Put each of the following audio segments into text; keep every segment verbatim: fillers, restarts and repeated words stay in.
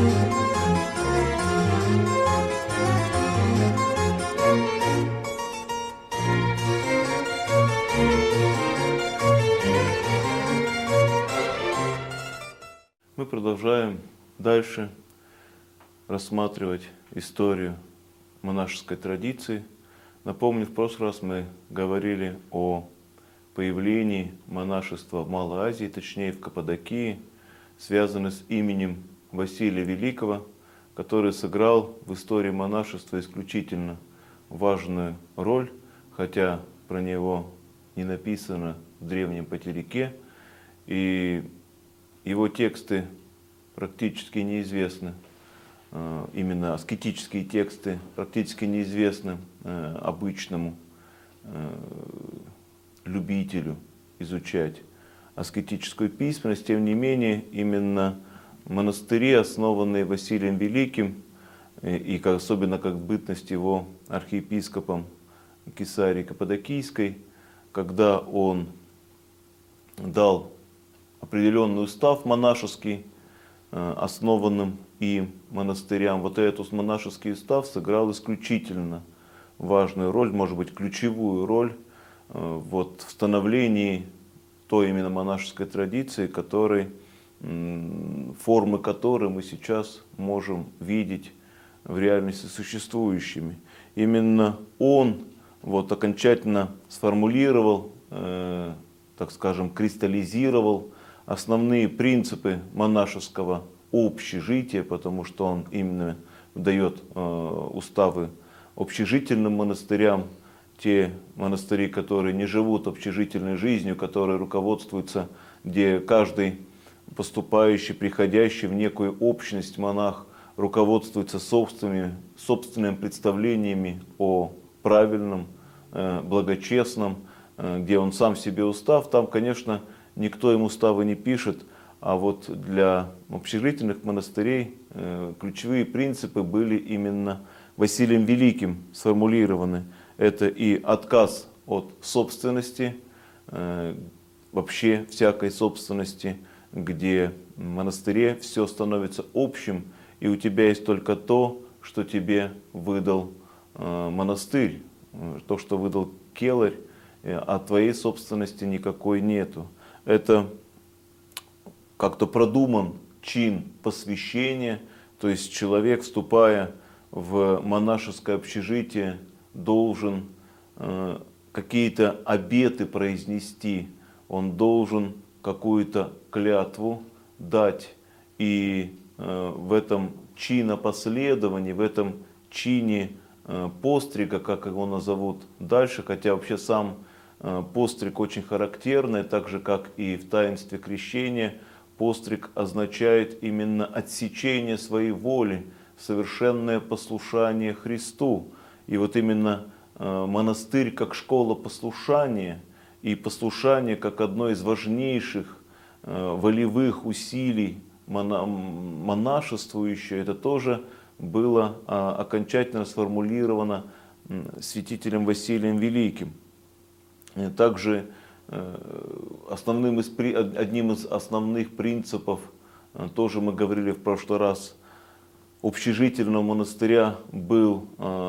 Мы продолжаем дальше рассматривать историю монашеской традиции. Напомню, в прошлый раз мы говорили о появлении монашества в Малой Азии, точнее в Каппадокии, связанное с именем Василия Великого, который сыграл в истории монашества исключительно важную роль, хотя про него не написано в древнем Патерике, и его тексты практически неизвестны, именно аскетические тексты практически неизвестны обычному любителю изучать аскетическую письменность. Тем не менее, именно монастыри, основанные Василием Великим, и особенно как бытность его архиепископом Кесарии Каппадокийской, когда он дал определенный устав монашеский, основанным им монастырям. Вот этот монашеский устав сыграл исключительно важную роль, может быть, ключевую роль вот, в становлении той именно монашеской традиции, которой, формы которой мы сейчас можем видеть в реальности существующими. Именно он вот, окончательно сформулировал, э, так скажем, кристаллизировал основные принципы монашеского общежития, потому что он именно дает э, уставы общежительным монастырям, те монастыри, которые не живут общежительной жизнью, которые руководствуются, где каждый поступающий, приходящий в некую общность монах руководствуется собственными, собственными представлениями о правильном, э, благочестном, э, где он сам себе устав. Там, конечно, никто им уставы не пишет, а вот для общежительных монастырей э, ключевые принципы были именно Василием Великим сформулированы. Это и отказ от собственности, э, вообще всякой собственности, где в монастыре все становится общим, и у тебя есть только то, что тебе выдал э, монастырь, то, что выдал келарь, а твоей собственности никакой нету. Это как-то продуман чин посвящения, то есть человек, вступая в монашеское общежитие, должен э, какие-то обеты произнести, он должен какую-то клятву дать, и э, в этом чинопоследовании, в этом чине э, пострига, как его назовут дальше, хотя вообще сам постриг очень характерный, так же как и в таинстве крещения, постриг означает именно отсечение своей воли, совершенное послушание Христу. И вот именно монастырь как школа послушания, и послушание как одно из важнейших волевых усилий монашествующее, это тоже было окончательно сформулировано святителем Василием Великим. Также основным из, одним из основных принципов, тоже мы говорили в прошлый раз, общежительного монастыря был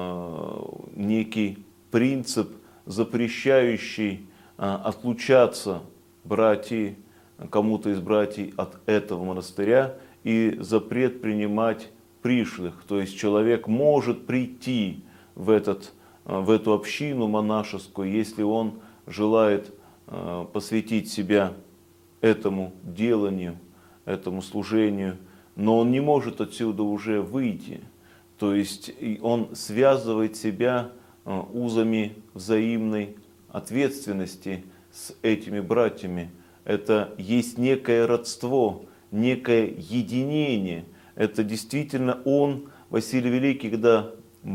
некий принцип, запрещающий отлучаться братьям, кому-то из братьев от этого монастыря, и запрет принимать пришлых. То есть человек может прийти в, этот, в эту общину монашескую, если он желает э, посвятить себя этому деланию, этому служению, но он не может отсюда уже выйти. То есть он связывает себя э, узами взаимной ответственности с этими братьями. Это есть некое родство, некое единение. Это действительно он, Василий Великий, когда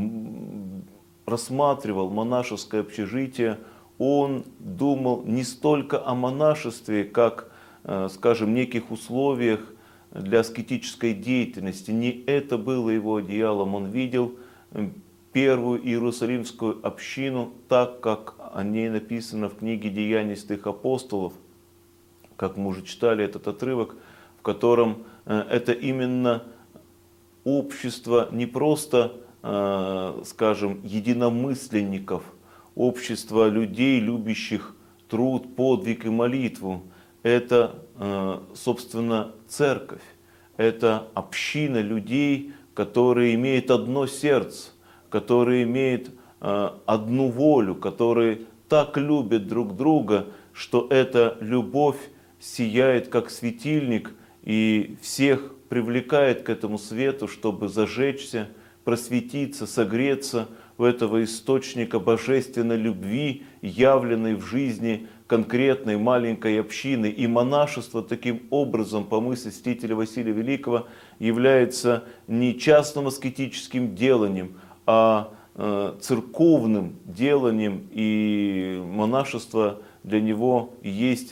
рассматривал монашеское общежитие, он думал не столько о монашестве, как, скажем, неких условиях для аскетической деятельности. Не это было его одеялом. Он видел первую Иерусалимскую общину так, как о ней написано в книге «Деяний святых апостолов», как мы уже читали этот отрывок, в котором это именно общество не просто, скажем, единомысленников, общество людей, любящих труд, подвиг и молитву. Это, собственно, церковь. Это община людей, которые имеют одно сердце, которые имеют одну волю, которые так любят друг друга, что эта любовь сияет как светильник и всех привлекает к этому свету, чтобы зажечься, просветиться, согреться в этого источника божественной любви, явленной в жизни конкретной маленькой общины. И монашество таким образом, по мысли святителя Василия Великого, является не частным аскетическим деланием, а церковным деланием, и монашество для него есть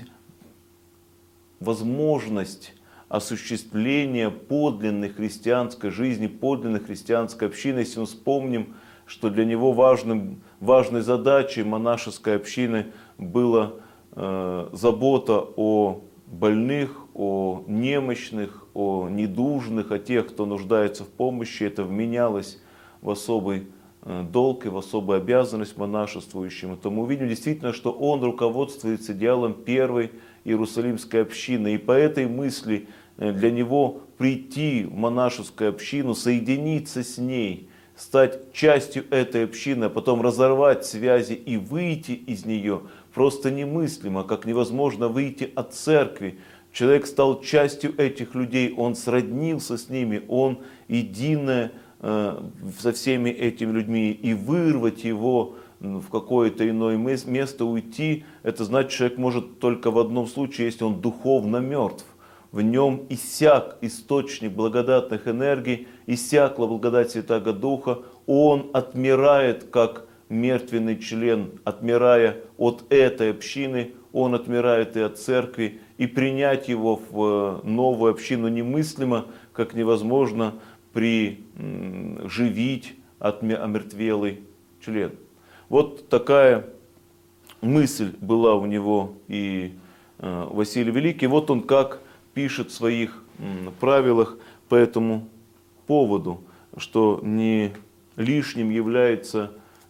возможность осуществления подлинной христианской жизни, подлинной христианской общины. Если мы вспомним, что для него важным, важной задачей монашеской общины была э, забота о больных, о немощных, о недужных, о тех, кто нуждается в помощи, это вменялось в особый долг и в особую обязанность монашествующим, то мы увидим действительно, что он руководствуется идеалом первой Иерусалимской общины. И по этой мысли для него прийти в монашескую общину, соединиться с ней, стать частью этой общины, а потом разорвать связи и выйти из нее просто немыслимо, как невозможно выйти от церкви. Человек стал частью этих людей, он сроднился с ними, он единое со всеми этими людьми, и вырвать его в какое-то иное место, уйти, это значит, человек может только в одном случае, если он духовно мертв. В нем иссяк источник благодатных энергий, иссякла благодать Святаго Духа, он отмирает как мертвенный член, отмирая от этой общины, он отмирает и от церкви, и принять его в новую общину немыслимо, как невозможно приживить омертвелый член. Вот такая мысль была у него и Василий Великий. Вот он как пишет в своих правилах по этому поводу, что не лишним является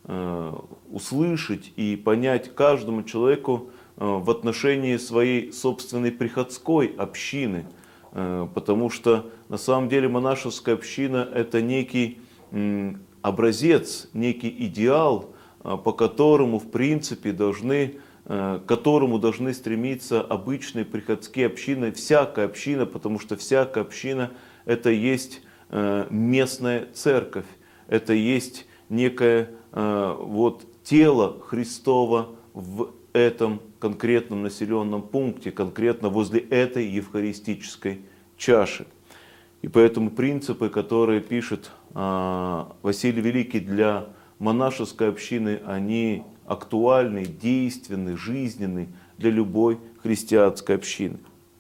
услышать и понять каждому человеку в отношении своей собственной приходской общины. Потому что на самом деле монашеская община — это некий образец, некий идеал, по которому в принципе должны, к которому должны стремиться обычные приходские общины, всякая община, потому что всякая община — это есть местная церковь, это есть некое вот тело Христово в этом конкретном населенном пункте, конкретно возле этой евхаристической чаши. И поэтому принципы, которые пишет Василий Великий для монашеской общины, они актуальны, действенны, жизненны для любой христианской общины.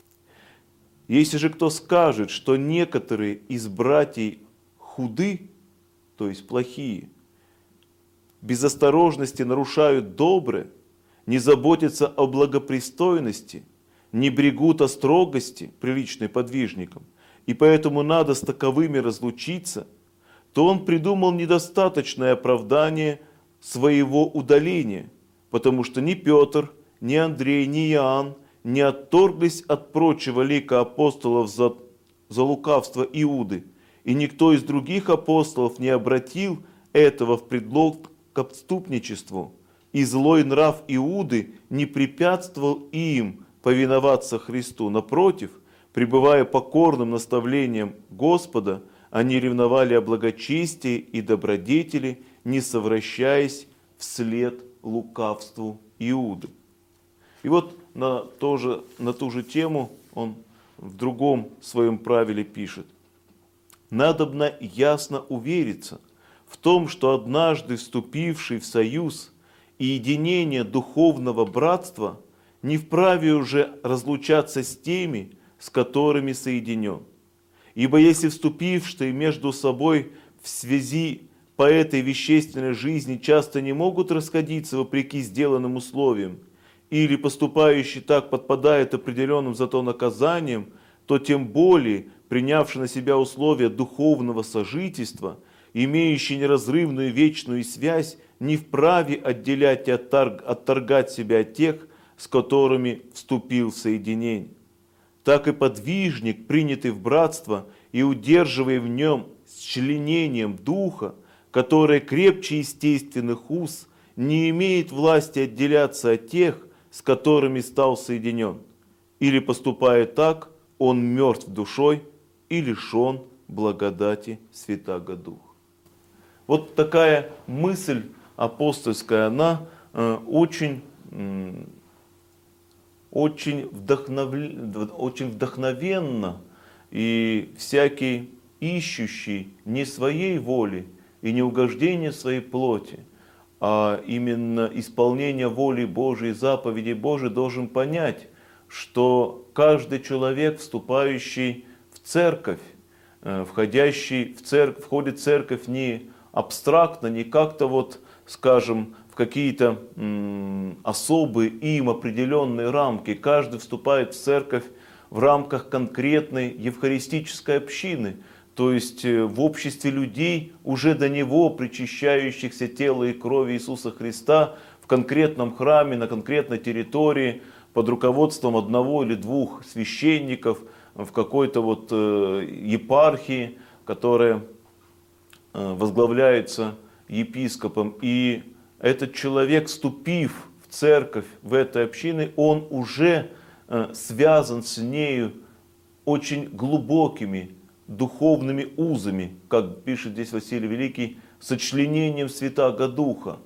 Если же кто скажет, что некоторые из братьев худы, то есть плохие, без осторожности нарушают доброе, не заботятся о благопристойности, не брегут о строгости, приличной подвижникам, и поэтому надо с таковыми разлучиться, то он придумал недостаточное оправдание своего удаления, потому что ни Петр, ни Андрей, ни Иоанн не отторглись от прочего лика апостолов за, за лукавство Иуды, и никто из других апостолов не обратил этого в предлог к отступничеству, и злой нрав Иуды не препятствовал им повиноваться Христу. Напротив, пребывая покорным наставлением Господа, они ревновали о благочестии и добродетели, не совращаясь вслед лукавству Иуды. И вот на, тоже, на ту же тему он в другом своем правиле пишет. «Надобно ясно увериться в том, что однажды вступивший в союз и единение духовного братства не вправе уже разлучаться с теми, с которыми соединен. Ибо если вступившие между собой в связи по этой вещественной жизни часто не могут расходиться вопреки сделанным условиям, или поступающий так подпадает определенным зато наказанием, то тем более принявший на себя условия духовного сожительства, имеющий неразрывную вечную связь, не вправе отделять и отторг, отторгать себя от тех, с которыми вступил в соединение. Так и подвижник, принятый в братство и удерживая в нем с членением духа, которое крепче естественных уз, не имеет власти отделяться от тех, с которыми стал соединен. Или, поступая так, он мертв душой и лишен благодати Святаго Духа. Вот такая мысль апостольская, она э, очень, э, очень, вдохновля, очень вдохновенна, и всякий ищущий не своей воли и не угождения своей плоти, а именно исполнение воли Божией, заповедей Божией, должен понять, что каждый человек, вступающий в церковь, входящий в церковь, входит в церковь не абстрактно, не как-то вот, скажем, в какие-то м, особые им определенные рамки. Каждый вступает в церковь в рамках конкретной евхаристической общины, то есть в обществе людей, уже до него причащающихся тела и крови Иисуса Христа в конкретном храме, на конкретной территории, под руководством одного или двух священников, в какой-то вот епархии, которая возглавляется епископом. И этот человек, вступив в церковь, в этой общины, он уже связан с нею очень глубокими духовными узами, как пишет здесь Василий Великий, сочленением Святаго Духа.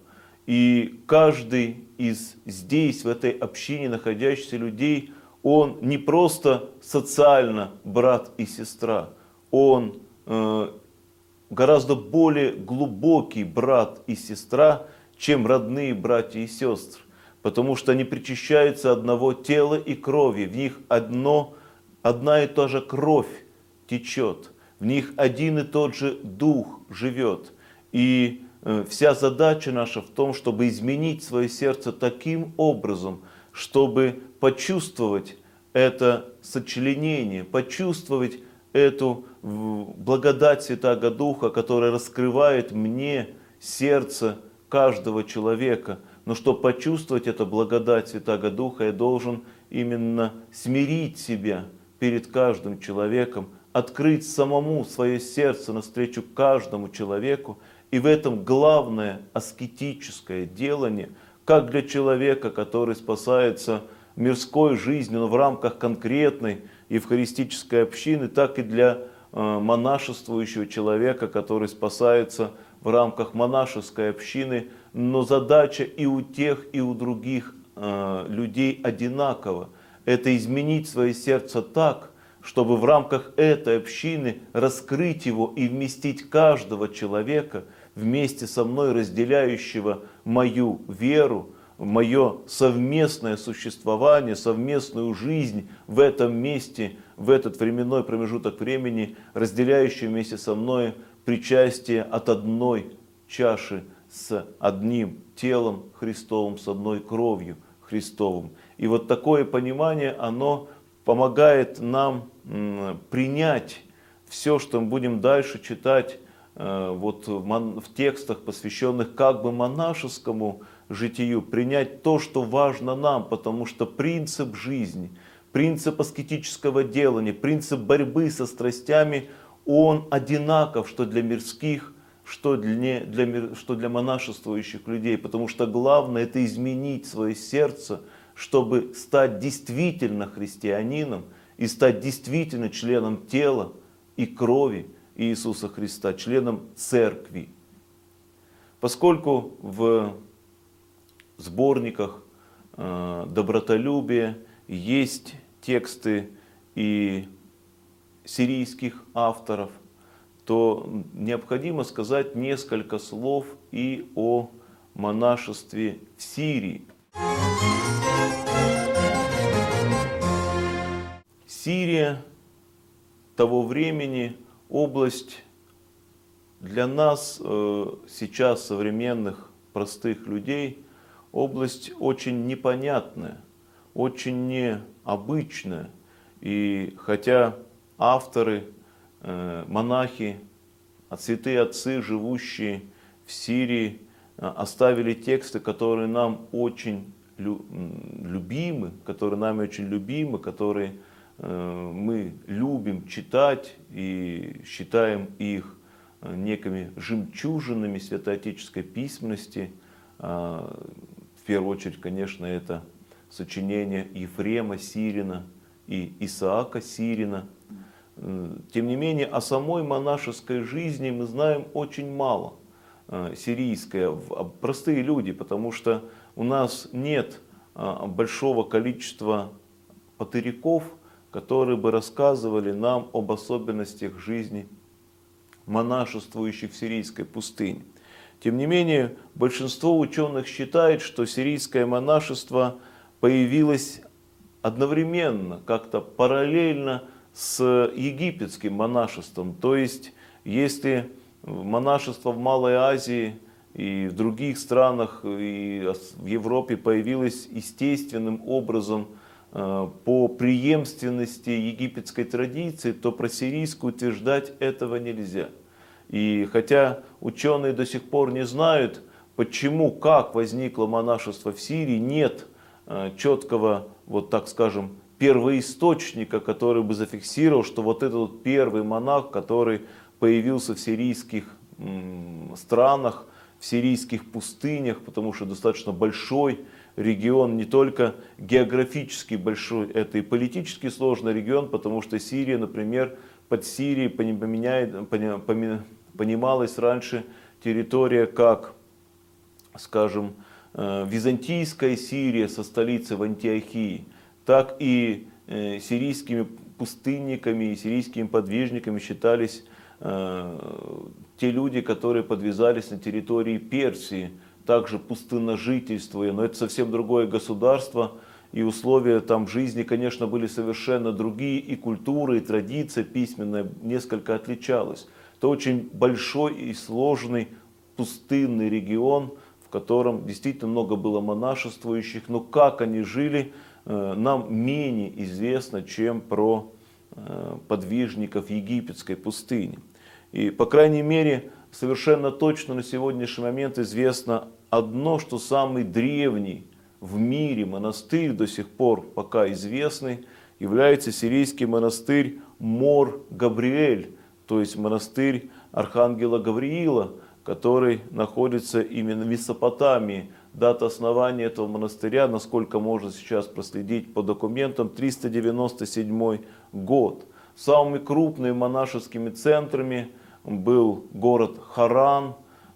И каждый из здесь, в этой общине находящихся людей, он не просто социально брат и сестра, он э, гораздо более глубокий брат и сестра, чем родные братья и сестры, потому что они причащаются одного тела и крови, в них одно, одна и та же кровь течет, в них один и тот же дух живет. И э, вся задача наша в том, чтобы изменить свое сердце таким образом, чтобы почувствовать это сочленение, почувствовать эту благодать Святаго Духа, которая раскрывает мне сердце каждого человека. Но чтобы почувствовать эту благодать Святаго Духа, я должен именно смирить себя перед каждым человеком, открыть самому свое сердце навстречу каждому человеку. И в этом главное аскетическое делание, как для человека, который спасается мирской жизнью, но в рамках конкретной евхаристической общины, так и для э, монашествующего человека, который спасается в рамках монашеской общины. Но задача и у тех, и у других э, людей одинакова. Это изменить свое сердце так, чтобы в рамках этой общины раскрыть его и вместить каждого человека, вместе со мной разделяющего мою веру, мое совместное существование, совместную жизнь в этом месте, в этот временной промежуток времени, разделяющий вместе со мной причастие от одной чаши с одним телом Христовым, с одной кровью Христовым. И вот такое понимание, оно помогает нам принять все, что мы будем дальше читать вот в текстах, посвященных как бы монашескому житию, принять то, что важно нам, потому что принцип жизни, принцип аскетического делания, принцип борьбы со страстями, он одинаков, что для мирских, что для, для, что для монашествующих людей, потому что главное это изменить свое сердце, чтобы стать действительно христианином и стать действительно членом тела и крови Иисуса Христа, членом церкви. Поскольку в сборниках э, добротолюбия есть тексты и сирийских авторов, то необходимо сказать несколько слов и о монашестве в Сирии. Сирия того времени, область для нас сейчас, современных простых людей, область очень непонятная, очень необычная. И хотя авторы, монахи, святые отцы, живущие в Сирии, оставили тексты, которые нам очень любимы, которые нами очень любимы, которые мы любим читать и считаем их некими жемчужинами святоотеческой письменности. В первую очередь, конечно, это сочинения Ефрема Сирина и Исаака Сирина. Тем не менее, о самой монашеской жизни мы знаем очень мало. Сирийская, простые люди, потому что у нас нет большого количества патыряков, которые бы рассказывали нам об особенностях жизни монашествующих в сирийской пустыне. Тем не менее, большинство ученых считает, что сирийское монашество появилось одновременно, как-то параллельно с египетским монашеством. То есть, если монашество в Малой Азии и в других странах, и в Европе появилось естественным образом по преемственности египетской традиции, то про сирийскую утверждать этого нельзя. И хотя ученые до сих пор не знают, почему, как возникло монашество в Сирии, нет четкого, вот так скажем, первоисточника, который бы зафиксировал, что вот этот первый монах, который появился в сирийских странах, в сирийских пустынях, потому что достаточно большой регион, не только географически большой, это и политически сложный регион, потому что Сирия, например, под Сирией понималась раньше территория как, скажем, византийская Сирия со столицей в Антиохии, так и сирийскими пустынниками и сирийскими подвижниками считались те люди, которые подвязались на территории Персии, также пустынножительствуя, но это совсем другое государство, и условия там жизни, конечно, были совершенно другие, и культура, и традиция письменная несколько отличалась. Это очень большой и сложный пустынный регион, в котором действительно много было монашествующих, но как они жили, нам менее известно, чем про подвижников египетской пустыни. И, по крайней мере, совершенно точно на сегодняшний момент известно одно, что самый древний в мире монастырь, до сих пор пока известный, является сирийский монастырь Мор-Габриэль, то есть монастырь Архангела Гавриила, который находится именно в Месопотамии. Дата основания этого монастыря, насколько можно сейчас проследить по документам, триста девяносто седьмой год. Самыми крупными монашескими центрами был город Харан,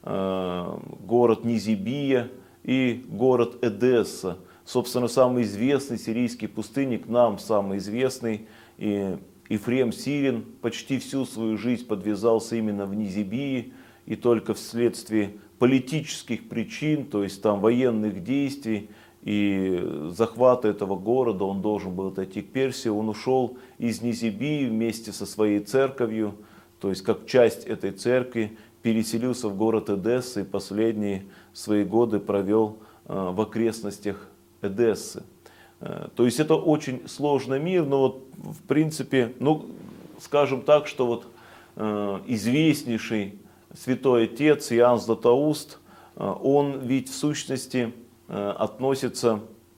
город Низибия и город Эдесса. Собственно, самый известный сирийский пустынник, нам самый известный, и Ефрем Сирин, почти всю свою жизнь подвязался именно в Низибии, и только вследствие политических причин, то есть там военных действий и захвата этого города, он должен был отойти к Персии, он ушел из Низибии вместе со своей церковью, то есть как часть этой церкви, переселился в город Эдесса и последние свои годы провел в окрестностях Эдессы. То есть это очень сложный мир, но вот в принципе, ну скажем так, что вот известнейший святой отец Иоанн Златоуст, он ведь в сущности относится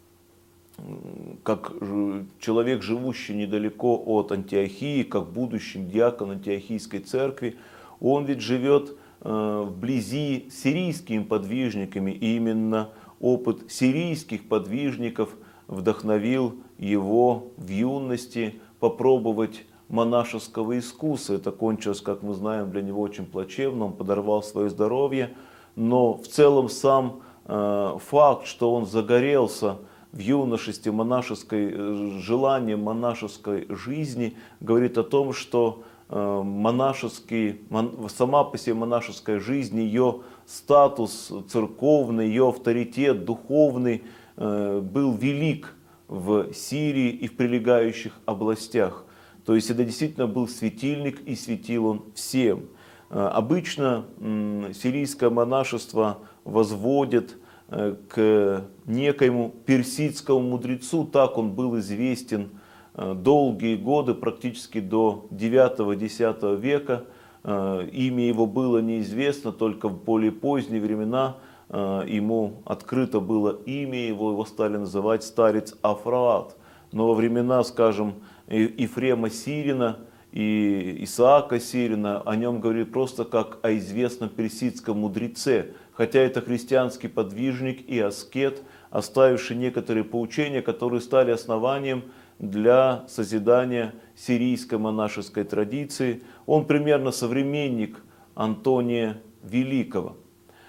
как человек, живущий недалеко от Антиохии, как будущий диакон Антиохийской церкви. Он ведь живет вблизи с сирийскими подвижниками, и именно опыт сирийских подвижников вдохновил его в юности попробовать монашеского искусства. Это кончилось, как мы знаем, для него очень плачевно, он подорвал свое здоровье, но в целом сам э, факт, что он загорелся в юношестве монашеской, желанием монашеской жизни, говорит о том, что э, монашеский, мон, сама по себе монашеская жизнь, ее статус церковный, ее авторитет духовный э, был велик в Сирии и в прилегающих областях. То есть это действительно был светильник, и светил он всем. Обычно сирийское монашество возводит к некоему персидскому мудрецу, так он был известен долгие годы, практически до девятого-десятого века, имя его было неизвестно, только в более поздние времена ему открыто было имя его, его стали называть старец Афраат. Но во времена, скажем, Ефрема Сирина и Исаака Сирина о нем говорили просто как о известном персидском мудреце, хотя это христианский подвижник и аскет, оставивший некоторые поучения, которые стали основанием для созидания сирийской монашеской традиции. Он примерно современник Антония Великого.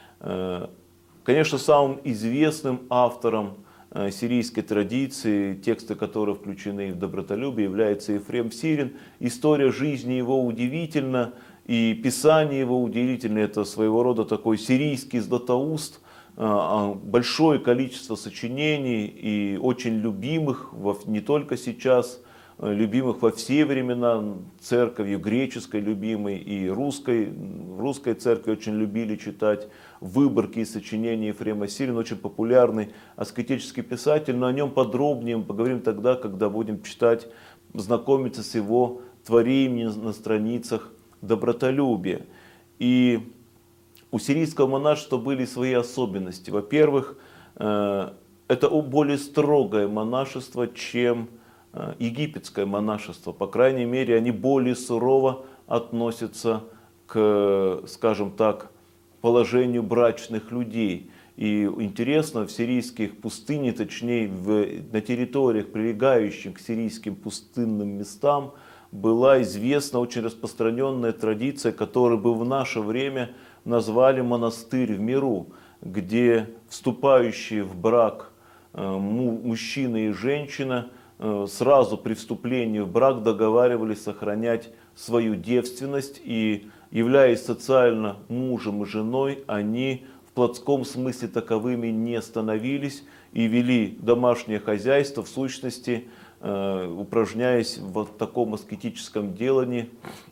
Конечно, самым известным автором сирийской традиции, тексты которой включены в добротолюбие, является Ефрем Сирин. История жизни его удивительна, и писание его удивительно. Это своего рода такой сирийский Златоуст, большое количество сочинений и очень любимых, не только сейчас, любимых во все времена, церковью греческой любимой и русской. В русской церкви очень любили читать выборки из сочинений Ефрема Сирина, очень популярный аскетический писатель, но о нем подробнее мы поговорим тогда, когда будем читать, знакомиться с его творениями на страницах добротолюбия. И у сирийского монашества были свои особенности. Во-первых, это более строгое монашество, чем египетское монашество. По крайней мере, они более сурово относятся к, скажем так, положению брачных людей. И интересно, в сирийских пустынях, точнее в, на территориях, прилегающих к сирийским пустынным местам, была известна очень распространенная традиция, которую бы в наше время назвали монастырь в миру, где вступающие в брак мужчина и женщина сразу при вступлении в брак договаривались сохранять свою девственность, и, являясь социально мужем и женой, они в плотском смысле таковыми не становились и вели домашнее хозяйство, в сущности, упражняясь в таком аскетическом делании.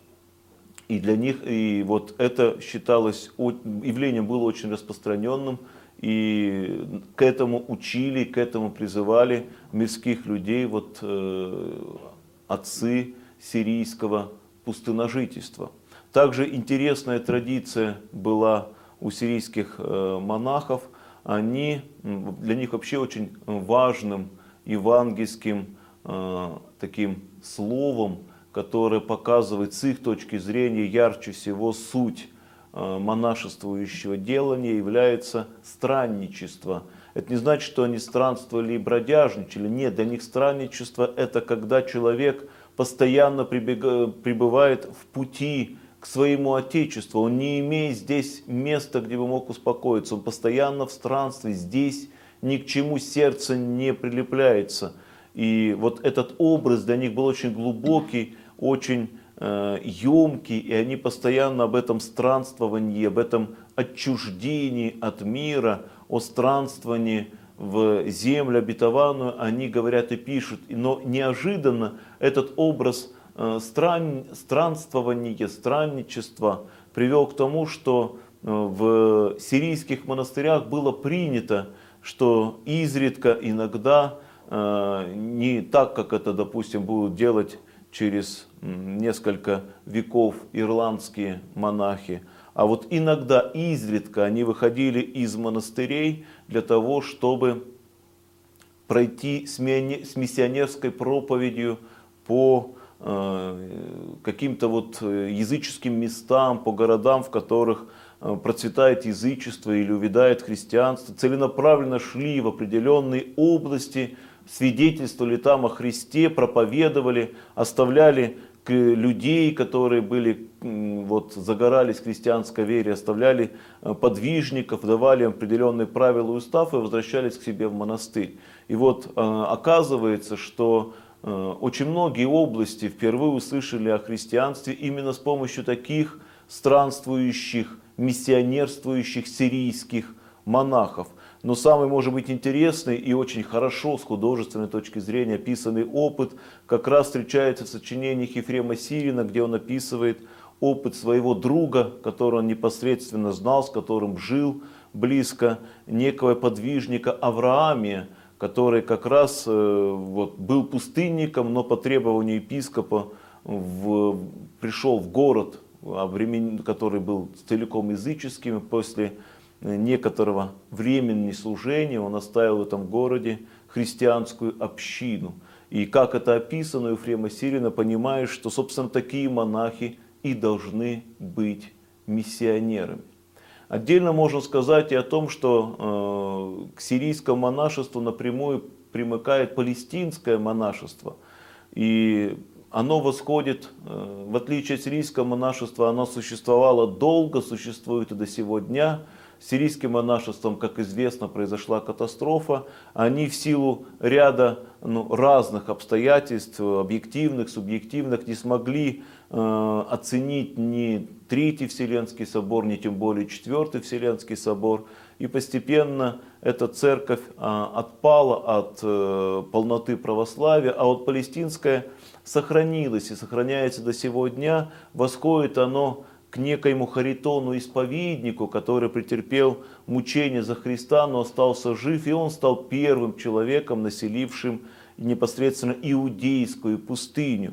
И для них и вот это считалось, явлением было очень распространенным, и к этому учили, к этому призывали мирских людей вот, э, отцы сирийского пустыножительства. Также интересная традиция была у сирийских э, монахов. Они, для них вообще очень важным евангельским э, таким словом, которое показывает с их точки зрения ярче всего суть монашествующего делания, является странничество. Это не значит, что они странствовали и бродяжничали. Нет, для них странничество – это когда человек постоянно пребывает в пути к своему Отечеству. Он не имеет здесь места, где бы мог успокоиться. Он постоянно в странстве. Здесь ни к чему сердце не прилепляется. И вот этот образ для них был очень глубокий, очень емкий, и они постоянно об этом странствовании, об этом отчуждении от мира, о странствовании в землю обетованную они говорят и пишут. Но неожиданно этот образ стран, странствования, странничества привел к тому, что в сирийских монастырях было принято, что изредка, иногда, не так, как это, допустим, будут делать через несколько веков ирландские монахи, а вот иногда, изредка они выходили из монастырей для того, чтобы пройти с миссионерской проповедью по каким-то вот языческим местам, по городам, в которых процветает язычество или увядает христианство, целенаправленно шли в определенные области, свидетельствовали там о Христе, проповедовали, оставляли людей, которые были, вот, загорались в христианской вере, оставляли подвижников, давали им определенные правила и устав и возвращались к себе в монастырь. И вот оказывается, что очень многие области впервые услышали о христианстве именно с помощью таких странствующих, миссионерствующих сирийских монахов. Но самый, может быть, интересный и очень хорошо с художественной точки зрения описанный опыт как раз встречается в сочинениях Ефрема Сирина, где он описывает опыт своего друга, которого он непосредственно знал, с которым жил близко, некого подвижника Авраамия, который как раз вот, был пустынником, но по требованию епископа в, пришел в город, который был целиком языческим, и после некоторого времени служения он оставил в этом городе христианскую общину. И как это описано у Ефрема Сирина, понимаешь, что, собственно, такие монахи и должны быть миссионерами. Отдельно можно сказать и о том, что э, к сирийскому монашеству напрямую примыкает палестинское монашество. И оно восходит, э, в отличие от сирийского монашества, оно существовало долго, существует и до сего дня. С сирийским монашеством, как известно, произошла катастрофа. Они в силу ряда ну, разных обстоятельств, объективных, субъективных, не смогли э, оценить ни Третий Вселенский собор, ни тем более Четвертый Вселенский собор. И постепенно эта церковь э, отпала от э, полноты православия, а вот палестинская сохранилась и сохраняется до сего дня. Восходит оно к некоему Харитону-исповеднику, который претерпел мучения за Христа, но остался жив, и он стал первым человеком, населившим непосредственно иудейскую пустыню.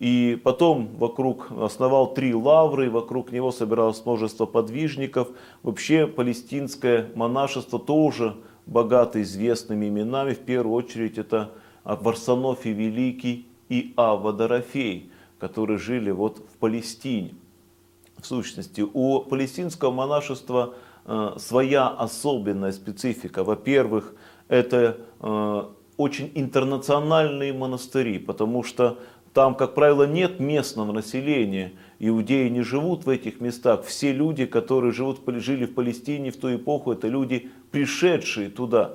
И потом вокруг основал три лавры, вокруг него собиралось множество подвижников. Вообще палестинское монашество тоже богато известными именами. В первую очередь это Варсонофий Великий и Авва Дорофей, которые жили вот в Палестине. В сущности, у палестинского монашества э, своя особенная специфика. Во-первых, это э, очень интернациональные монастыри, потому что там, как правило, нет местного населения. Иудеи не живут в этих местах. Все люди, которые живут, жили в Палестине в ту эпоху, это люди, пришедшие туда.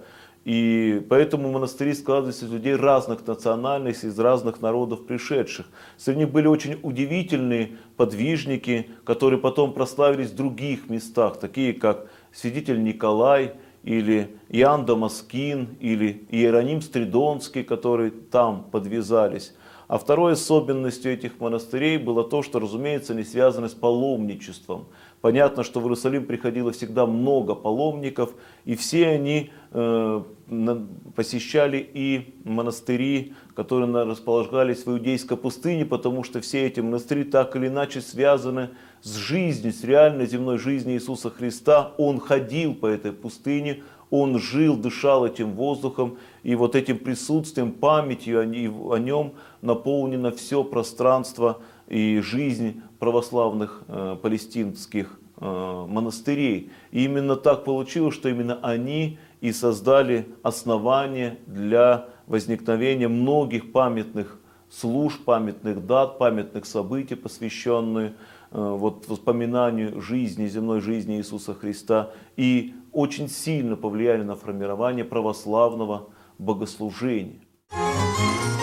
И поэтому монастыри складывались из людей разных национальностей, из разных народов пришедших. Среди них были очень удивительные подвижники, которые потом прославились в других местах, такие как святитель Николай, или Иоанн Дамаскин, или Иероним Стридонский, которые там подвязались. А второй особенностью этих монастырей было то, что, разумеется, они связаны с паломничеством. Понятно, что в Иерусалим приходило всегда много паломников, и все они э, посещали и монастыри, которые располагались в Иудейской пустыне, потому что все эти монастыри так или иначе связаны с жизнью, с реальной земной жизнью Иисуса Христа. Он ходил по этой пустыне, он жил, дышал этим воздухом, и вот этим присутствием, памятью о нем наполнено все пространство и жизнь православных э, палестинских э, монастырей. И именно так получилось, что именно они и создали основание для возникновения многих памятных служб, памятных дат, памятных событий, посвященных э, вот, воспоминанию жизни, земной жизни Иисуса Христа, и очень сильно повлияли на формирование православного богослужения.